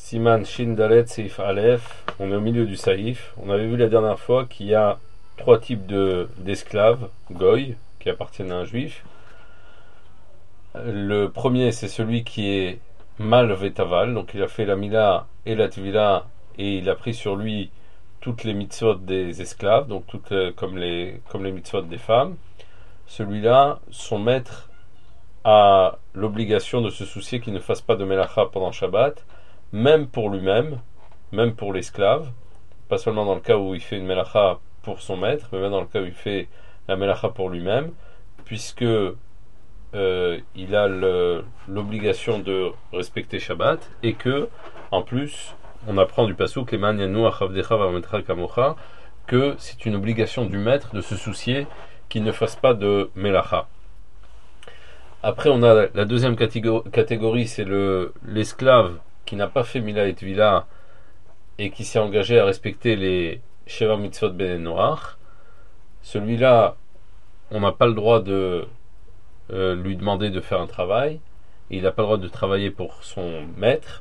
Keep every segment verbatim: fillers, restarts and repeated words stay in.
Siman Shin Dalet Seif Aleph, on est au milieu du Saïf. On avait vu la dernière fois qu'il y a trois types de, d'esclaves, goy, qui appartiennent à un juif. Le premier, c'est celui qui est mal vetaval, donc il a fait la mila et la tvila, et il a pris sur lui toutes les mitzvot des esclaves, donc toutes les, comme, les, comme les mitzvot des femmes. Celui-là, son maître a l'obligation de se soucier qu'il ne fasse pas de melacha pendant Shabbat, même pour lui-même, même pour l'esclave, pas seulement dans le cas où il fait une melacha pour son maître, mais même dans le cas où il fait la melacha pour lui-même, puisque euh, il a le, l'obligation de respecter Shabbat, et que, en plus, on apprend du pasuk que c'est une obligation du maître de se soucier qu'il ne fasse pas de melacha. Après, on a la deuxième catégorie, c'est le, l'esclave qui n'a pas fait Mila et Tvila et qui s'est engagé à respecter les Sheva Mitzvot Ben Noach. Celui-là, on n'a pas le droit de euh, lui demander de faire un travail. Il n'a pas le droit de travailler pour son maître,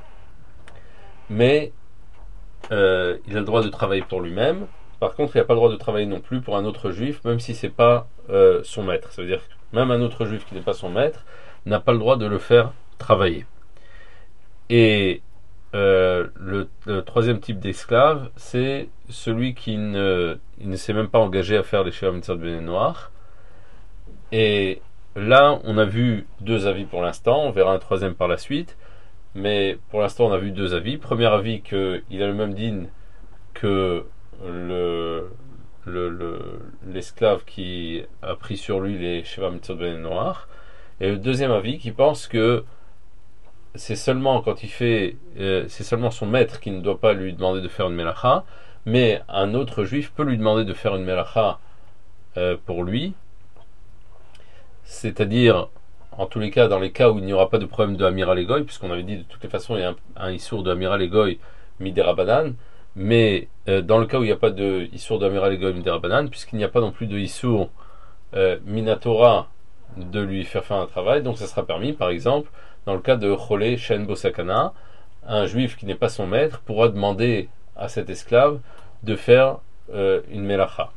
mais euh, il a le droit de travailler pour lui-même. Par contre, il n'a pas le droit de travailler non plus pour un autre juif, même si c'est pas euh, son maître. Ça veut dire que même un autre juif qui n'est pas son maître n'a pas le droit de le faire travailler. Et euh, le, le troisième type d'esclave, c'est celui qui ne, il ne s'est même pas engagé à faire les Sheva Mitzvot Ben Noach. Et là, on a vu deux avis pour l'instant, on verra un troisième par la suite. Mais pour l'instant, on a vu deux avis. Premier avis, qu'il a le même din que le, le, le, l'esclave qui a pris sur lui les Sheva Mitzvot Ben Noach. Et le deuxième avis, qui pense que c'est seulement quand il fait, euh, c'est seulement son maître qui ne doit pas lui demander de faire une melacha, mais un autre juif peut lui demander de faire une melacha euh, pour lui. C'est-à-dire, en tous les cas, dans les cas où il n'y aura pas de problème de Amiral Egoy, puisqu'on avait dit de toutes les façons il y a un, un issour de Amiral Egoy miderabanan, mais euh, dans le cas où il n'y a pas de issour de Amiral Egoy miderabanan, puisqu'il n'y a pas non plus de issour euh, minatora de lui faire faire un travail, donc ça sera permis. Par exemple, dans le cas de Cholé Shen Bosakana, un juif qui n'est pas son maître pourra demander à cet esclave de faire euh, une melacha.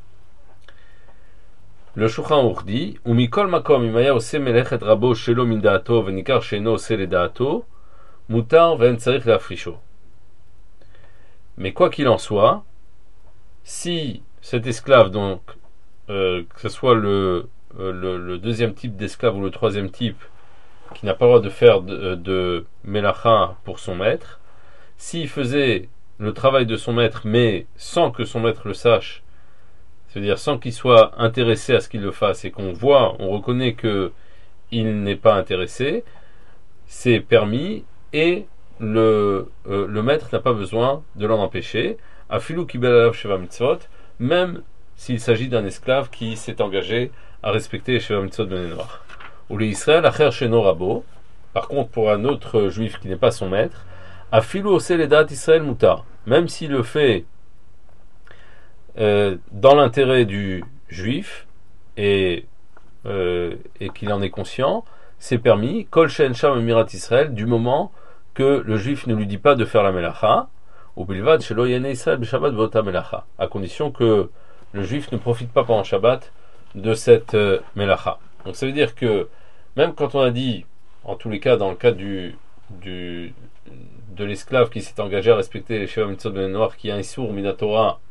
Le Shulchan Aruch dit Umikol makom imaya ose melechet rabo shelo min da'ato venikar sheino ose le da'ato mutar ve'en tzarich la'afrisho. Mais quoi qu'il en soit, si cet esclave, donc euh, que ce soit le, euh, le, le deuxième type d'esclave ou le troisième type qui n'a pas le droit de faire de, de melacha pour son maître, s'il faisait le travail de son maître mais sans que son maître le sache, c'est-à-dire sans qu'il soit intéressé à ce qu'il le fasse et qu'on voit, on reconnaît que il n'est pas intéressé, c'est permis et le, euh, le maître n'a pas besoin de l'en empêcher. Afilu kibel alav sheva mitzvot, même s'il s'agit d'un esclave qui s'est engagé à respecter les sheva mitzvot ben noach. Ou les Israël acher sheno rabo. Par contre, pour un autre juif qui n'est pas son maître, afilu ose ledat Israël mutar, même s'il le fait Euh, dans l'intérêt du juif et, euh, et qu'il en est conscient, c'est permis, kol shen sham emirat Israël, du moment que le juif ne lui dit pas de faire la melacha, ou bilvad shelo yene Israël b'shabbat v'ota melacha, à condition que le juif ne profite pas pendant Shabbat de cette euh, melacha. Donc ça veut dire que même quand on a dit, en tous les cas dans le cas du, du de l'esclave qui s'est engagé à respecter les Sheva Mitzvot Ben Noach, qui a un issour minatora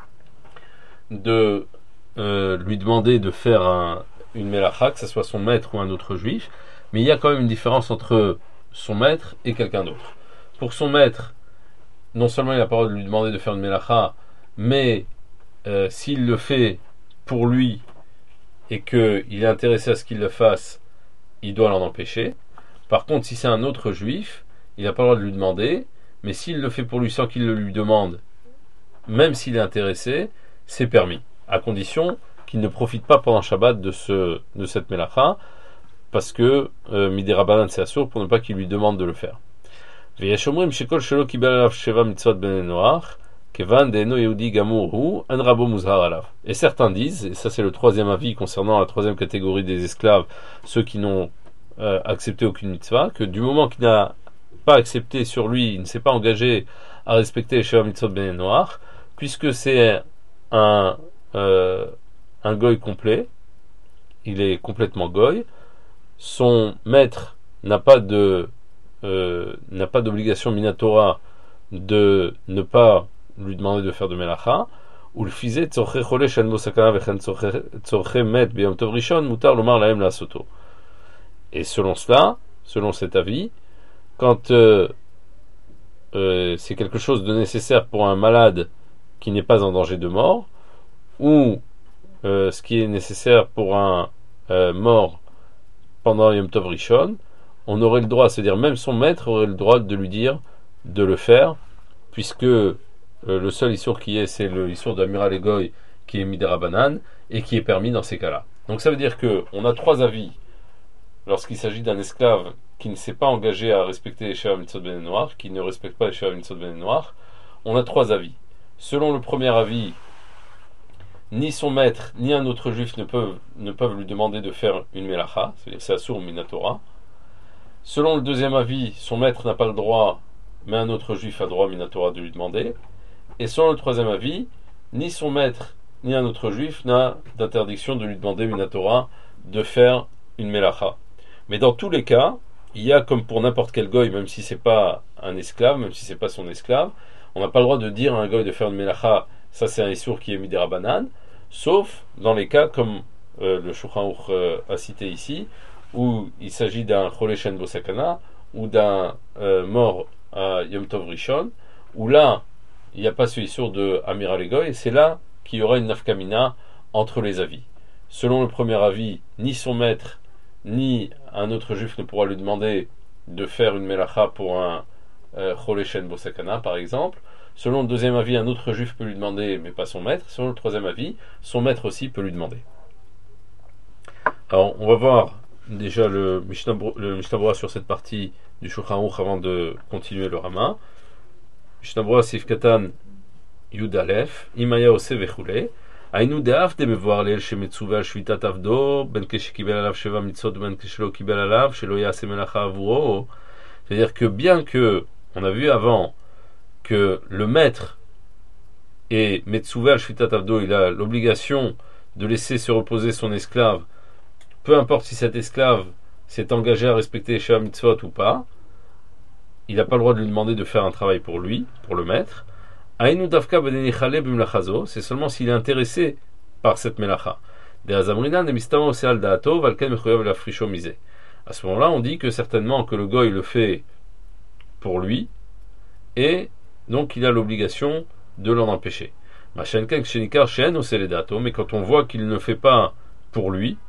de euh, lui demander de faire un, une melacha, que ce soit son maître ou un autre juif, mais il y a quand même une différence entre son maître et quelqu'un d'autre. Pour son maître, non seulement il n'a pas le droit de lui demander de faire une melacha, mais euh, s'il le fait pour lui et qu'il est intéressé à ce qu'il le fasse, il doit l'en empêcher. Par contre, si c'est un autre juif, il n'a pas le droit de lui demander, mais s'il le fait pour lui sans qu'il le lui demande, même s'il est intéressé, c'est permis, à condition qu'il ne profite pas pendant Shabbat de, ce, de cette melacha, parce que euh, miderabanan c'est assour pour ne pas qu'il lui demande de le faire. Et certains disent, et ça c'est le troisième avis concernant la troisième catégorie des esclaves, ceux qui n'ont euh, accepté aucune mitzvah, que du moment qu'il n'a pas accepté sur lui, il ne s'est pas engagé à respecter les Sheva Mitzvot Ben Noach, puisque c'est un, euh, un goy complet, il est complètement goy, son maître n'a pas de euh, n'a pas d'obligation minatora de ne pas lui demander de faire de melacha, ou le faisait tzorche chole shen bo sakana vechen tzorche met b'yom tov rishon mutar lomar lahem la'asoto. Et selon cela, selon cet avis, quand euh, euh, c'est quelque chose de nécessaire pour un malade qui n'est pas en danger de mort, ou euh, ce qui est nécessaire pour un euh, mort pendant Yom Tov Rishon, on aurait le droit, c'est-à-dire même son maître aurait le droit de lui dire de le faire, puisque euh, le seul issour qui est, c'est le issour d'Amiral Egoy qui est Midera Banan et qui est permis dans ces cas-là. Donc ça veut dire que on a trois avis lorsqu'il s'agit d'un esclave qui ne s'est pas engagé à respecter les Sheva Mitzvot Ben Noach, qui ne respecte pas les Sheva Mitzvot Ben Noach. On a trois avis. Selon le premier avis, ni son maître ni un autre juif ne peuvent, ne peuvent lui demander de faire une melacha, c'est-à-dire c'est assour minatora. Selon le deuxième avis, son maître n'a pas le droit, mais un autre juif a le droit minatora de lui demander. Et selon le troisième avis, ni son maître ni un autre juif n'a d'interdiction de lui demander minatora de faire une melacha. Mais dans tous les cas, il y a comme pour n'importe quel goy, même si c'est pas un esclave, même si c'est pas son esclave, on n'a pas le droit de dire à un goy de faire une melacha. Ça, c'est un issour qui est midera banan, sauf dans les cas comme euh, le Shulchan Aruch euh, a cité ici, où il s'agit d'un chole shen bo sakana ou d'un euh, mort à Yom Tov Rishon, où là, il n'y a pas ce issour de Amiral Egoy, et c'est là qu'il y aura une nafkamina entre les avis. Selon le premier avis, ni son maître, ni un autre juif ne pourra lui demander de faire une melacha pour un chole shen bo sakana, par exemple. Selon le deuxième avis, un autre juif peut lui demander, mais pas son maître. Selon le troisième avis, son maître aussi peut lui demander. Alors, on va voir déjà le Mishnah Berurah sur cette partie du Shulchan Aruch avant de continuer le Rama. Mishnah Berurah Sif Katan Yud Aleph, Imaya Ose Vechule. Ainu de'af de mevoir leel shemetzuve al shvitat avdo, ben keshekibel alav sheva mitzvot, ben keshelo kibel alav, shelo yase melacha avuro. C'est-à-dire que bien que, on a vu avant, que le maître et Metsuve al Shvitat Avdo, il a l'obligation de laisser se reposer son esclave, peu importe si cet esclave s'est engagé à respecter les Sheva Mitzvot ou pas, il n'a pas le droit de lui demander de faire un travail pour lui, pour le maître. Ainu Davka Benenichale Bimlachazo, c'est seulement s'il est intéressé par cette melacha. De Azamrinan de Mistama Oseal Daato, Valken Mechoyav la Frisho Misé. À ce moment-là, on dit que certainement que le goy le fait pour lui, et donc il a l'obligation de l'en empêcher. Mais quand on voit qu'il ne fait pas pour lui,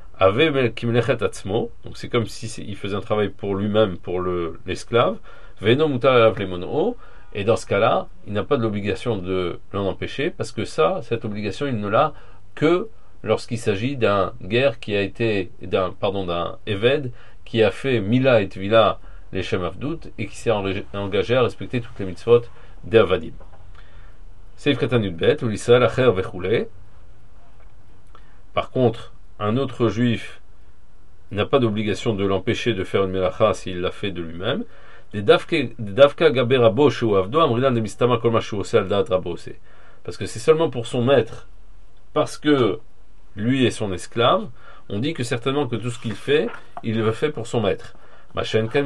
donc c'est comme si il faisait un travail pour lui-même, pour le, l'esclave, et dans ce cas-là, il n'a pas de l'obligation de l'en empêcher, parce que ça, cette obligation, il ne l'a que lorsqu'il s'agit d'un guerre qui a été, d'un, pardon, d'un Eved, qui a fait Mila et Tvila les Shem Avdout, et qui s'est engagé à respecter toutes les mitzvot des Avadim. Seif Katan Yudbet, ou l'Israël Acher Vechule. Par contre, un autre juif n'a pas d'obligation de l'empêcher de faire une melacha s'il l'a fait de lui-même. Parce que c'est seulement pour son maître, parce que lui est son esclave, on dit que certainement que tout ce qu'il fait, il le fait pour son maître. Par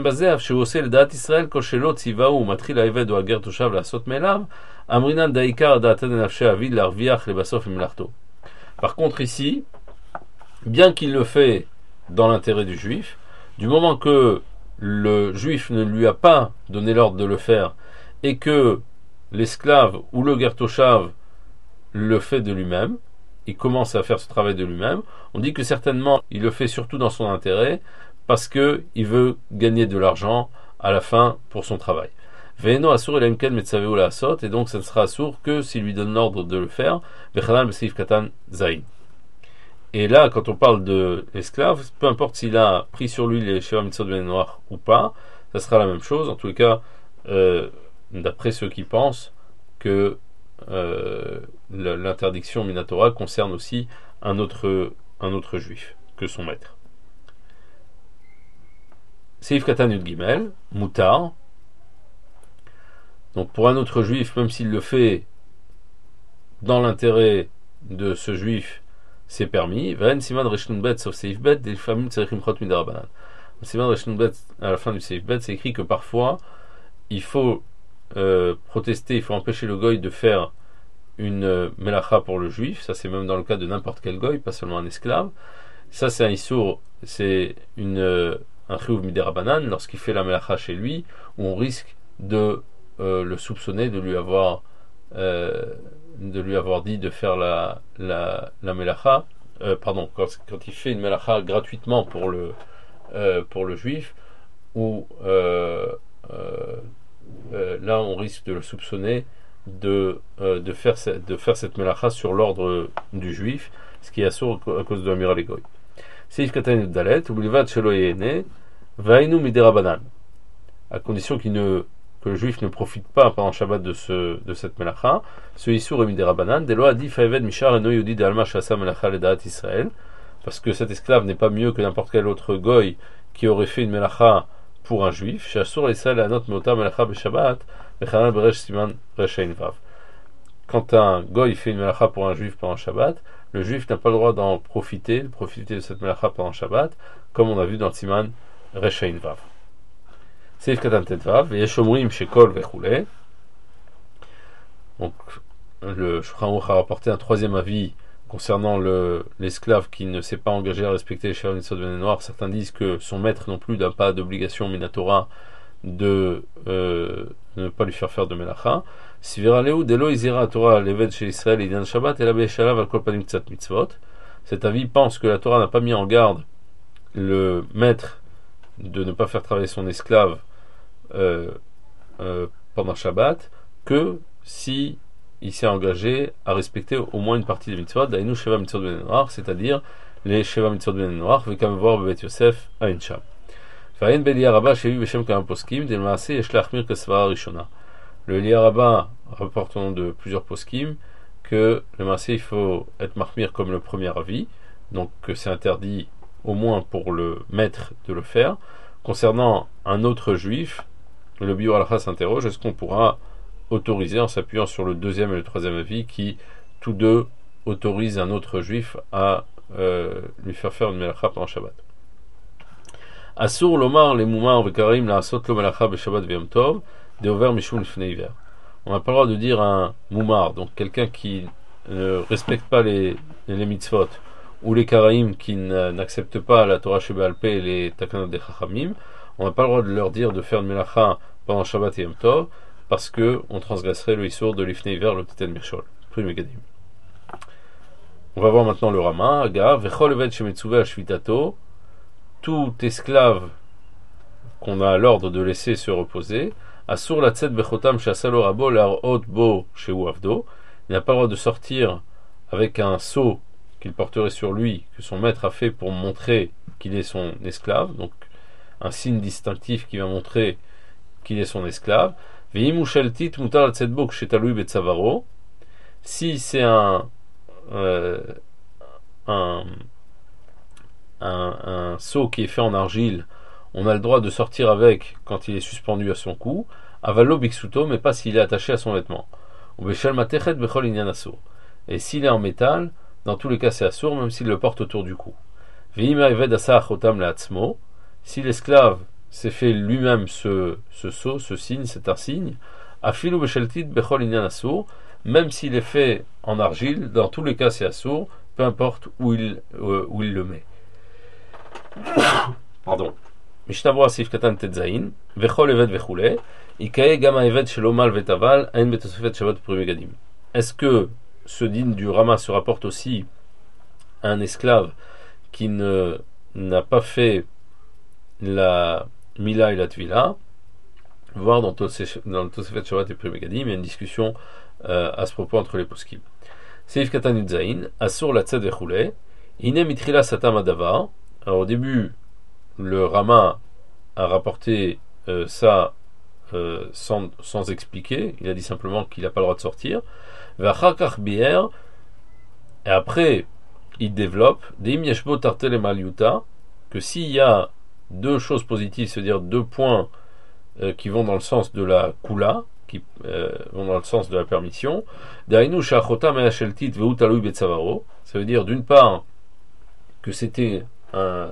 contre ici, bien qu'il le fait dans l'intérêt du juif, du moment que le juif ne lui a pas donné l'ordre de le faire et que l'esclave ou le gertoshav le fait de lui-même, il commence à faire ce travail de lui-même, on dit que certainement il le fait surtout dans son intérêt parce qu'il veut gagner de l'argent à la fin pour son travail. Ve'eno asur ela imken metzaveu la'asot, et donc ça ne sera assour que s'il lui donne l'ordre de le faire. Vechanal b'seif katan zayin. Et là, quand on parle de l'esclave, peu importe s'il a pris sur lui les Sheva Mitzvot Ben Noach ou pas, ça sera la même chose. En tous les cas, euh, d'après ceux qui pensent que euh, l'interdiction minatora concerne aussi un autre, un autre juif que son maître. Seif Katan Yud Gimel, Moutar, Donc pour un autre juif, même s'il le fait dans l'intérêt de ce juif, c'est permis. Vaen siman reshnun bet, sauf seif bet, des familles tzerichim chot midarabanan. Siman reshnun bet, à la fin du seif bet, c'est écrit que parfois, il faut euh, protester, il faut empêcher le goy de faire une euh, melacha pour le juif. Ça, c'est même dans le cas de n'importe quel goy, pas seulement un esclave. Ça, c'est un issour, c'est une, euh, un chiyuv midarabanan, lorsqu'il fait la melacha chez lui, où on risque de euh, le soupçonner, de lui avoir euh, de lui avoir dit de faire la, la, la melacha, euh, pardon, quand, quand il fait une melacha gratuitement pour le, euh, pour le juif, ou euh, euh, euh, là on risque de le soupçonner de, euh, de, faire, de faire cette melacha sur l'ordre du juif, ce qui est assourd à cause de la mira legoy. Seif katan dalet, oublivad shelo yene, vainu miderabanan, à condition qu'il ne que le juif ne profite pas pendant Shabbat de, ce, de cette melacha. Ce issour est miderabanan. Delo a dit Faeved Mishar eno yudi de alma shasa melacha ledaat Israël, parce que cet esclave n'est pas mieux que n'importe quel autre goy qui aurait fait une melacha pour un juif. Shasur Israël anot meota melacha beshabbat bechanal beresh siman reshain vav. Quand un goy fait une melacha pour un juif pendant Shabbat, le juif n'a pas le droit d'en profiter, de profiter de cette melacha pendant Shabbat, comme on a vu dans le siman reshain vav. Seif katan tetvav, yeshomrim shekol vechule. Donc, le Shulchan Aruch a rapporté un troisième avis concernant le, l'esclave qui ne s'est pas engagé à respecter les Sheva Mitzvot ben Noir. Certains disent que son maître non plus n'a pas d'obligation minatora de euh, ne pas lui faire faire de melacha. Si viraleu delo izira Torah leved chez Israël idan Shabbat et la be'eshalav al kol panim tzat mitzvot. Cet avis pense que la Torah n'a pas mis en garde le maître de ne pas faire travailler son esclave euh, euh, pendant Shabbat, que si il s'est engagé à respecter au moins une partie des mitzvot, d'aïnou Sheva Mitzvot Ben Noir, c'est-à-dire les Sheva Mitzvot Ben Noir, vekam voir Bebet Yosef à Incham. Faïn Belia Rabba Shevi Beshem Kam Poskim, Del Maase Yeshlachmir Kesvara Rishona. Le Elia Rabba rapporte au nom de plusieurs poskim que le Maase il faut être mahmir comme le premier avis, donc que c'est interdit au moins pour le maître de le faire. Concernant un autre juif, le Biur Halakha s'interroge, est-ce qu'on pourra autoriser en s'appuyant sur le deuxième et le troisième avis qui, tous deux, autorisent un autre juif à euh, lui faire faire une melacha pendant Shabbat. Asur lomar les moumar vekarim la asot lo melacha be Shabbat v'yom tov de over mishum lifnei hiver. On n'a pas le droit de dire un moumar, donc quelqu'un qui ne respecte pas les, les mitzvot, ou les karaïm qui n'acceptent pas la Torah Sheba'al Peh et les takanot des chachamim, on n'a pas le droit de leur dire de faire une melacha pendant Shabbat et Yom Tov, parce que on transgresserait le issour de l'ifnei hiver, le titen mirshol. On va voir maintenant le Rama. Aga vechol eved shemetzuve al shvitato, tout esclave qu'on a l'ordre de laisser se reposer, asur la tzet bechotam she'asalo rabo l'arot bo shehu avdo, il n'a pas le droit de sortir avec un sceau qu'il porterait sur lui, que son maître a fait pour montrer qu'il est son esclave, donc un signe distinctif qui va montrer qu'il est son esclave. Si c'est un, euh, un, un, un seau qui est fait en argile, on a le droit de sortir avec quand il est suspendu à son cou, avalo biksuto, mais pas s'il est attaché à son vêtement. Et s'il est en métal, dans tous les cas c'est assourd, même s'il le porte autour du cou. Si l'esclave s'est fait lui-même ce, ce sceau, ce signe, c'est un signe, afilu besheltit bechol inyan assour, même s'il est fait en argile, dans tous les cas c'est assourd, peu importe où il, euh, où il le met. Pardon. Mishnah asif katan tetzain, vechol eved vechule, ikae gama eved shelomal vetaval, ein betosefet shabbat primegadim. Est-ce que ce din du Rama se rapporte aussi à un esclave qui ne n'a pas fait la Mila et la Tvila, voir dans le Tosefet Shabbat et Pri Megadim, il y a une discussion euh, à ce propos entre les poskim. Seif Katan Yudzaïn, Asur la Tzad Vechule, Ine Mitrila Satam Adavar. Alors au début, le Rama a rapporté euh, ça euh, sans, sans expliquer, il a dit simplement qu'il n'a pas le droit de sortir. Vachakach Bier, et après, il développe, Deim Yeshbo Tartel et Maliuta, que s'il y a deux choses positives, c'est-à-dire deux points euh, qui vont dans le sens de la Kula, qui euh, vont dans le sens de la permission. Dainu shachotam sheltit ve'u talui betzavaro. Ça veut dire d'une part que c'était un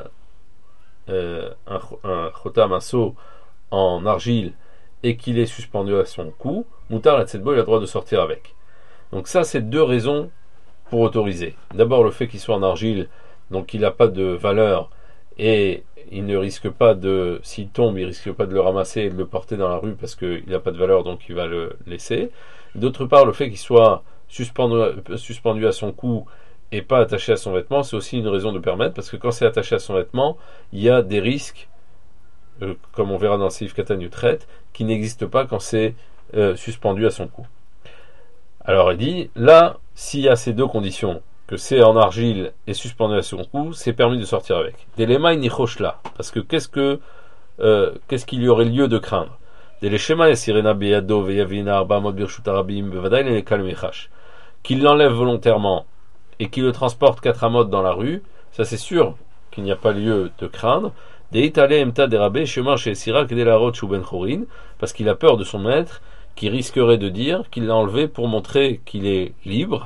euh, un, un chotam, un seau en argile et qu'il est suspendu à son cou. Moutar la tzetbo, il a le droit de sortir avec. Donc ça, c'est deux raisons pour autoriser. D'abord le fait qu'il soit en argile, donc il n'a pas de valeur et il ne risque pas de, s'il tombe, il risque pas de le ramasser et de le porter dans la rue parce qu'il n'a pas de valeur, donc il va le laisser. D'autre part, le fait qu'il soit suspendu, suspendu à son cou et pas attaché à son vêtement, c'est aussi une raison de permettre, parce que quand c'est attaché à son vêtement, il y a des risques, euh, comme on verra dans le Seif Katan Yutret, qui n'existent pas quand c'est euh, suspendu à son cou. Alors il dit, là, s'il y a ces deux conditions, que c'est en argile et suspendu à son cou, c'est permis de sortir avec. Delema nichoshla, parce que qu'est-ce que euh, qu'est-ce qu'il y aurait lieu de craindre? Deleshema yasirena beyado veyavina arba mod birshut arabim bevadaï le kalmechash. Qu'il l'enlève volontairement et qu'il le transporte quatre amotes dans la rue, ça c'est sûr qu'il n'y a pas lieu de craindre. Deitale emta derabé shemar chez Sira kedelarot shu ben chorin, parce qu'il a peur de son maître, qui risquerait de dire qu'il l'a enlevé pour montrer qu'il est libre,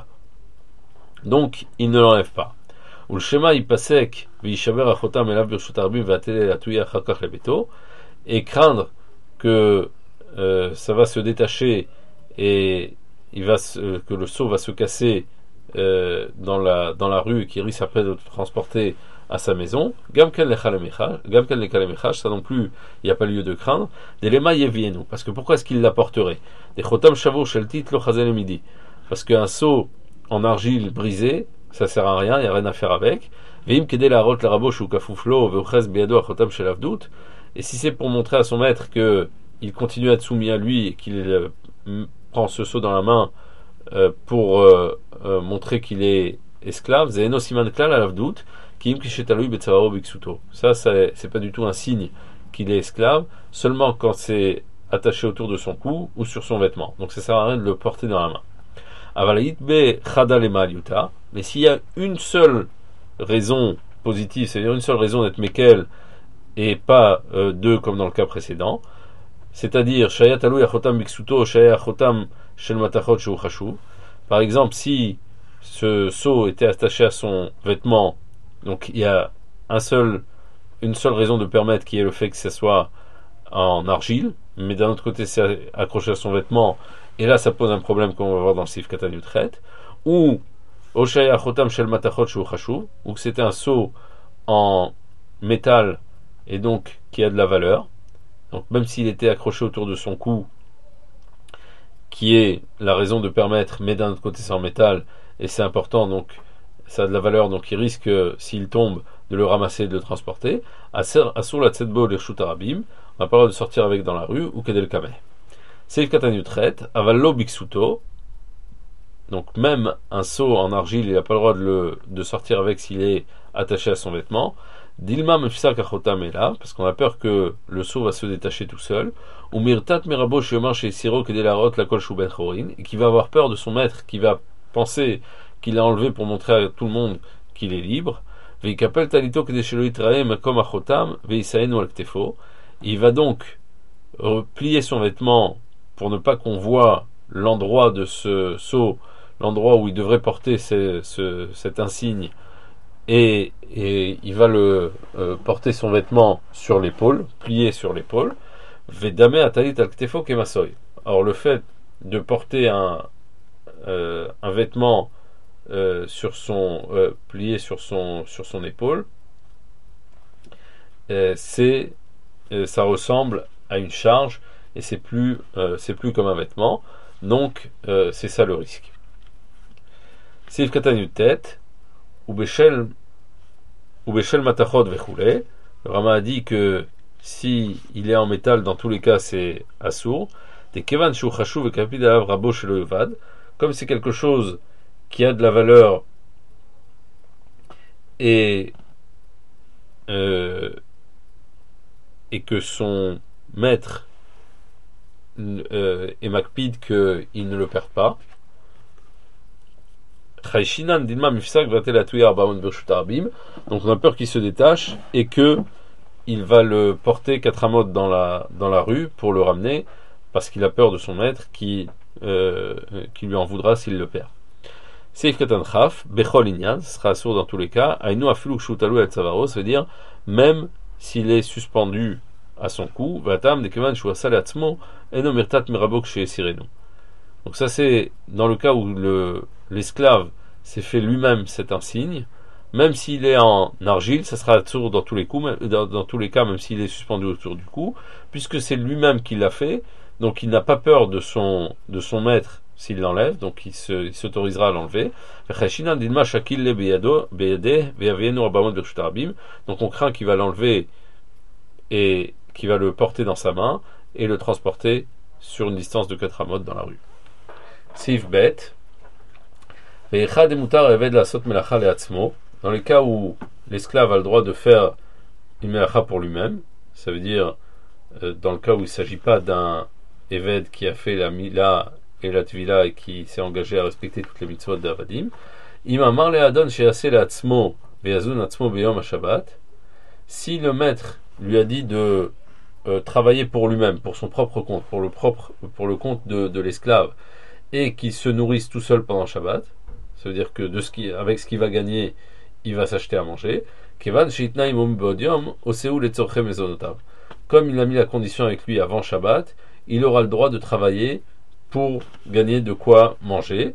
donc il ne l'enlève pas. Ou le schéma il pasek v'yishaber achotam elav birshut arabim v'atele latouya chakach lebeto, et craindre que euh, ça va se détacher et il va se, que le seau va se casser euh, dans la dans la rue, qui risque après de le transporter à sa maison. Gamkel lekalemechash, ça non plus, il n'y a pas lieu de craindre. Des lema yevienu, parce que pourquoi est-ce qu'il l'apporterait? Des chotam shavo sheltit lo chazel midi, parce qu'un seau en argile brisé, ça sert à rien, il n'y a rien à faire avec. Veim kede la rot la rabosh ou kafuflo veuches biado a chotam shelavdut, et si c'est pour montrer à son maître que il continue à être soumis à lui et qu'il euh, prend ce seau dans la main euh, pour euh, euh, montrer qu'il est esclave, zeno siman klal alavdut, ça, c'est, c'est pas du tout un signe qu'il est esclave, seulement quand c'est attaché autour de son cou ou sur son vêtement. Donc ça sert à rien de le porter dans la main. Mais s'il y a une seule raison positive, c'est-à-dire une seule raison d'être mekel et pas euh, deux comme dans le cas précédent, c'est-à-dire par exemple, si ce seau était attaché à son vêtement, donc il y a un seul, une seule raison de permettre, qui est le fait que ce soit en argile, mais d'un autre côté c'est accroché à son vêtement, et là ça pose un problème qu'on va voir dans le Seif Katan Yutret, ou ou que c'était un seau en métal et donc qui a de la valeur, donc même s'il était accroché autour de son cou, qui est la raison de permettre, mais d'un autre côté c'est en métal et c'est important, donc ça a de la valeur, donc il risque, s'il tombe, de le ramasser et de le transporter. Asur la tzetbo l'irshut arabim, on n'a pas le droit de sortir avec dans la rue, ou kedel kameh. Seif Katan Yutret, avallo biksuto, donc même un seau en argile, il n'a pas le droit de, le, de sortir avec s'il est attaché à son vêtement. Dilma mefsak achotam ela, parce qu'on a peur que le seau va se détacher tout seul. Ou mirtat merabo shemar chez Siro kedelarot la kol shu ben chorin, et qui va avoir peur de son maître, qui va penser qu'il a enlevé pour montrer à tout le monde qu'il est libre. Il va donc plier son vêtement pour ne pas qu'on voit l'endroit de ce seau, l'endroit où il devrait porter ce, ce, cet insigne, et, et il va le euh, porter son vêtement sur l'épaule, plié sur l'épaule. Alors le fait de porter un, euh, un vêtement Euh, sur son euh, plié sur son sur son épaule, euh, c'est euh, ça ressemble à une charge et c'est plus euh, c'est plus comme un vêtement, donc euh, c'est ça le risque. Seif Katan Yutet ou beshel ou beshel matachot vechule, le Rama a dit que si il est en métal, dans tous les cas c'est assour. Des kevan shu chashuv ve kapid alav rabo shelo yovad, comme c'est quelque chose qui a de la valeur et euh, et que son maître euh, est makpid qu'il ne le perd pas. Donc on a peur qu'il se détache et que il va le porter quatre amotes dans la dans la rue pour le ramener, parce qu'il a peur de son maître qui, euh, qui lui en voudra s'il le perd. Seif Katan Chaf, Bechol Inyan, ce sera assourd dans tous les cas. Ainu Afilu Shutalu et Tzavaro, ça veut dire même s'il est suspendu à son cou, Vatam Dekevan Shuasal Atzmo, Eno Mirtat Mirabok chez Sirenu. Donc ça c'est dans le cas où le, l'esclave s'est fait lui-même cet insigne, même s'il est en argile, ça sera assourd dans tous les coups, dans, dans tous les cas, même s'il est suspendu autour du cou, puisque c'est lui-même qui l'a fait, donc il n'a pas peur de son, de son maître s'il l'enlève, donc il, se, il s'autorisera à l'enlever. Donc on craint qu'il va l'enlever et qu'il va le porter dans sa main et le transporter sur une distance de quatre amot dans la rue. Sif bet. Dans les cas où l'esclave a le droit de faire une melacha pour lui-même, ça veut dire euh, dans le cas où il ne s'agit pas d'un éved qui a fait la mila et la tvila et qui s'est engagé à respecter toutes les mitzvot d'Avadim. Imamar le adon she'ase le'atzmo ve'azun atzmo beyom haShabbat. Si le maître lui a dit de euh, travailler pour lui-même, pour son propre compte, pour le propre, pour le compte de, de l'esclave, et qu'il se nourrisse tout seul pendant Shabbat, ça veut dire que de ce qui, avec ce qu'il va gagner, il va s'acheter à manger. Kevan she'itna imom be'odiom oseu letzorche mezonotav. Comme il a mis la condition avec lui avant Shabbat, il aura le droit de travailler pour gagner de quoi manger,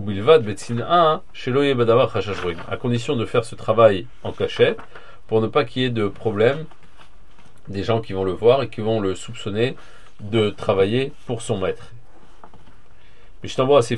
à condition de faire ce travail en cachette, pour ne pas qu'il y ait de problème des gens qui vont le voir et qui vont le soupçonner de travailler pour son maître. Parce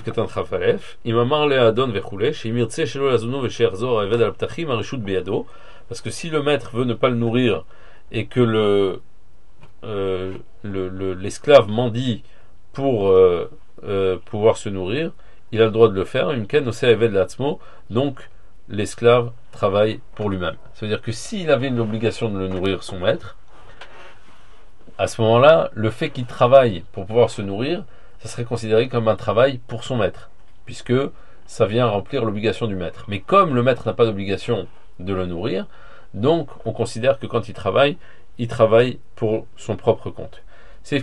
que si le maître veut ne pas le nourrir et que le, euh, le, le, l'esclave mendie pour euh, euh, pouvoir se nourrir, il a le droit de le faire. Donc l'esclave travaille pour lui-même. Ça veut dire que s'il avait l'obligation de le nourrir son maître, à ce moment-là, le fait qu'il travaille pour pouvoir se nourrir, ça serait considéré comme un travail pour son maître, puisque ça vient remplir l'obligation du maître. Mais comme le maître n'a pas d'obligation de le nourrir, donc on considère que quand il travaille, il travaille pour son propre compte. Mais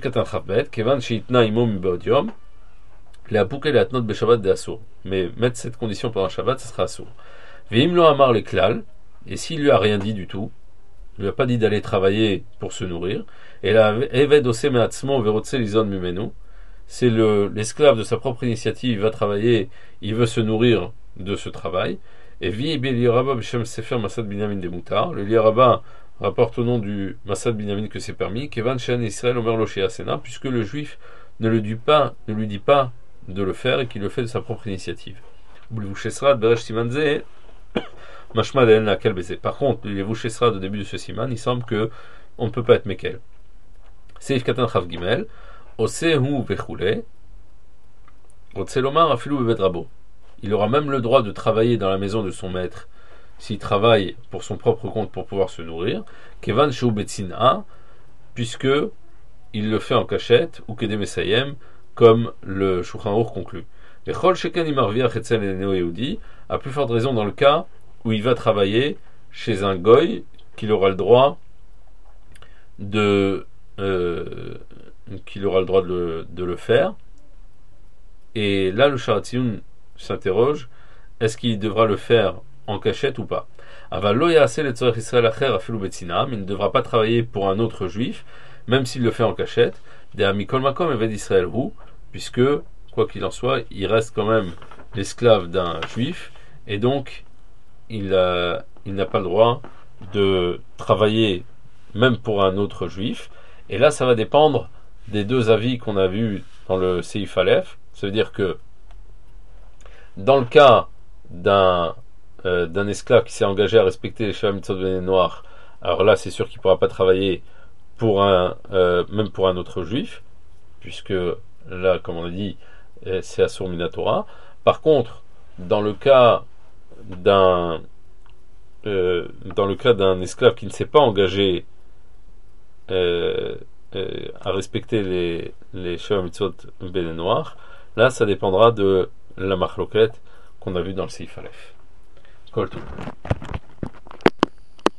mettre cette condition pendant Shabbat, ça sera assour. Et s'il lui a rien dit du tout, il lui a pas dit d'aller travailler pour se nourrir, et la c'est le, l'esclave de sa propre initiative, il va travailler, il veut se nourrir de ce travail. Et vi Liaraba B'Shem Sefer Masad Binyamin de Moutar, le Liaraba rapporte au nom du Masad Binyamin que c'est permis, Kevan Shen Israël Omer Lo She'asena, puisque le juif ne le dit pas, ne lui dit pas de le faire et qu'il le fait de sa propre initiative. Par contre, les Vouchesrad au début de ce siman, il semble que on ne peut pas être Mekel. Seif Katan Chav Gimel. Il aura même le droit de travailler dans la maison de son maître s'il travaille pour son propre compte pour pouvoir se nourrir, Kevan Sheu Betzina, puisque il le fait en cachette, ou Kedem Esayem, comme le Shulchan Aruch conclut. À plus forte raison dans le cas où il va travailler chez un goy, qu'il aura le droit de euh, qu'il aura le droit de le, de le faire. Et là, le Sharatiyun s'interroge, est-ce qu'il devra le faire en cachette ou pas? Mais il ne devra pas travailler pour un autre juif, même s'il le fait en cachette, puisque, quoi qu'il en soit, il reste quand même l'esclave d'un juif, et donc il, a, il n'a pas le droit de travailler même pour un autre juif. Et là, ça va dépendre des deux avis qu'on a vus dans le Seif Aleph. Ça veut dire que dans le cas d'un, euh, d'un esclave qui s'est engagé à respecter les Shabbat Mitzvot Bnei Noach, alors là, c'est sûr qu'il ne pourra pas travailler pour un, euh, même pour un autre juif, puisque là, comme on a dit, c'est Asur Minatora. Par contre, dans le cas d'un euh, dans le cas d'un esclave qui ne s'est pas engagé euh, euh, à respecter les les Shabbat Mitzvot Bnei Noach, là, ça dépendra de la machloket qu'on a vu dans le Seif Aleph. Kol Tov.